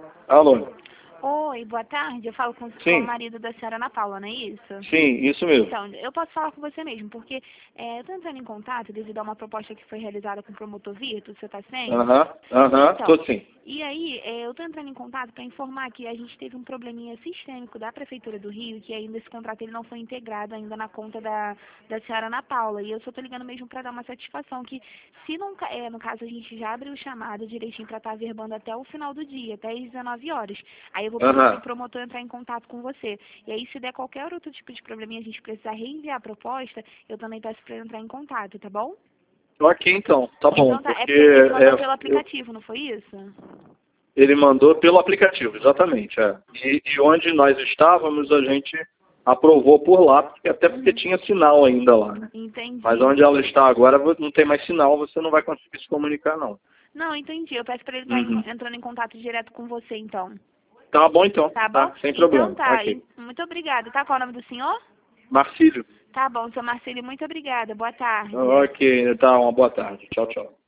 Alô? Oi, boa tarde. Eu falo com Sim. o marido da senhora Ana Paula, não é isso? Sim, isso mesmo. Então, eu posso falar com você mesmo, porque eu estou entrando em contato devido a uma proposta que foi realizada com o promotor Virtus, você está sem? Tô Então, sim. e aí, eu estou entrando em contato para informar que a gente teve um probleminha sistêmico da Prefeitura do Rio, que ainda esse contrato ele não foi integrado ainda na conta da senhora Ana Paula. E eu só estou ligando mesmo para dar uma satisfação que, se não, no caso a gente já abriu o chamado direitinho para estar verbando até o final do dia, até às 19 horas. Aí eu vou pedir para o promotor entrar em contato com você. E aí, se der qualquer outro tipo de probleminha, a gente precisar reenviar a proposta, eu também peço para ele entrar em contato, tá bom? Ok, então. Tá bom. Então tá, Porque ele mandou pelo aplicativo, não foi isso? ele mandou pelo aplicativo, exatamente. E onde nós estávamos, a gente aprovou por lá, até porque tinha sinal ainda lá, né? Entendi. Mas onde ela está agora não tem mais sinal, você não vai conseguir se comunicar, não. Não, entendi. Eu peço para ele estar entrando em contato direto com você, então. Tá bom, então. Tá bom? Sem problema. Então tá. Ok. Muito obrigada. Tá? Qual é o nome do senhor? Marcílio. Tá bom, seu Marcelo, muito obrigada. Boa tarde. Ok, tá. Uma boa tarde. Tchau, tchau.